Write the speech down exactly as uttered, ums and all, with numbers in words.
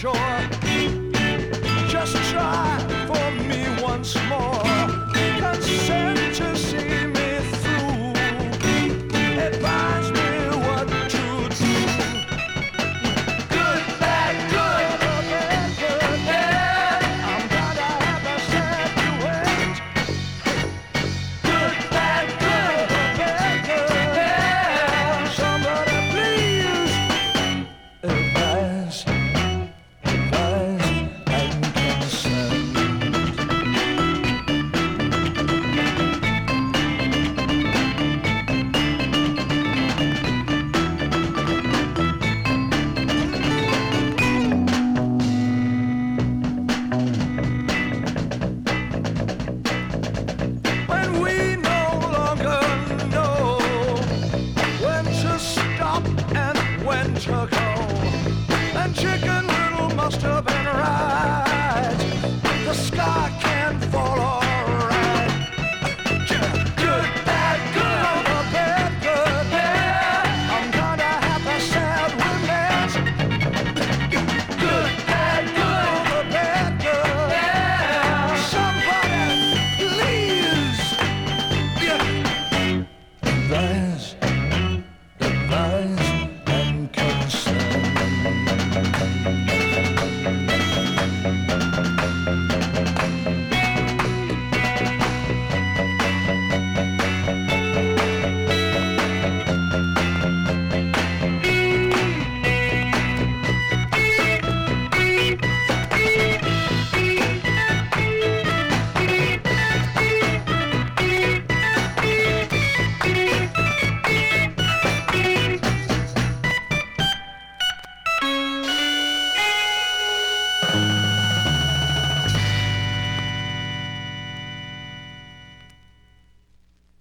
shore. Just try for me once more. Consent to see me through. Advise me what to do. Good, bad, good, bad, good, bad. I'm gonna have a situation. Good, bad, good, bad, good, bad. Somebody please advise, advise and consent. When we no longer know when to stop and when to go.